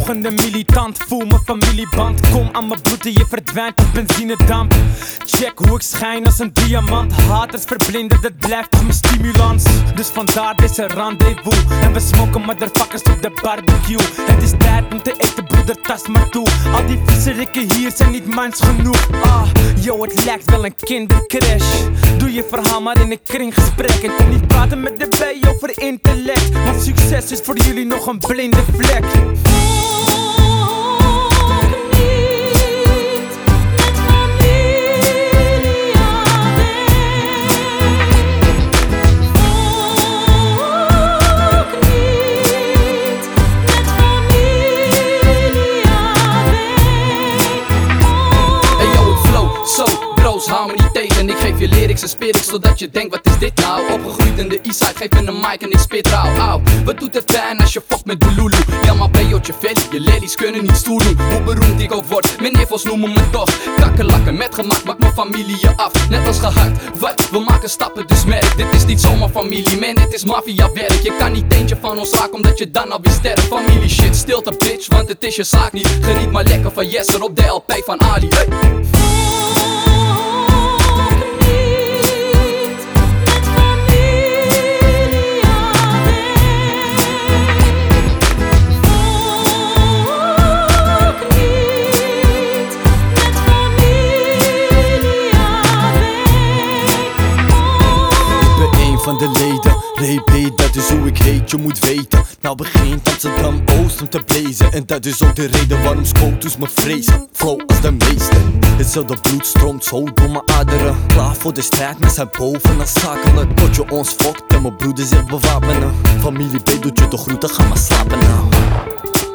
opvolgende militant. Voel mijn familieband, kom aan mijn bloed en je verdwijnt op benzinedamp. Check hoe ik schijn als een diamant. Haters verblinden, dat blijft toch mijn stimulans. Dus vandaar deze rendezvous. En we smoken motherfuckers op de barbecue. Het is tijd om te eten, broeder, tas maar toe. Al die viezerikken hier zijn niet mans genoeg. Yo, het lijkt wel een kindercrash. Doe je verhaal maar in een kringgesprek. En kom niet praten met de bij over intellect. Want succes is voor jullie nog een blinde vlek. Hou me niet tegen, ik geef je lyrics en spirits zodat je denkt, wat is dit nou? Opgegroeid in de Eastside, geef me een mic en ik spit rauw. Auw, wat doet het pijn als je fuckt met Bululu? Ja maar Beotje Velly, je lelies kunnen niet stoer doen. Hoe beroemd ik ook word, mijn nevels noemen me toch kakkerlakken met gemak, maakt mijn familie je af. Net als gehakt, wat? We maken stappen dus merk. Dit is niet zomaar familie, man, het is maffiawerk. Je kan niet eentje van ons raken omdat je dan alweer sterft. Familie shit, stilte bitch, want het is je zaak niet. Geniet maar lekker van Jesser op de LP van Ali. Hey. Van de leden, Ray B, dat is hoe ik heet, je moet weten. Nou begint Amsterdam Oost om te blazen. En dat is ook de reden waarom scooters me vrezen. Flow als de meeste. Hetzelfde bloed stroomt zo door mijn aderen. Klaar voor de strijd, maar zijn bovenaan zakelijk. Tot je ons fokt en mijn broeder zich bewapenen. Familie B doet je toch groeten, ga maar slapen nou.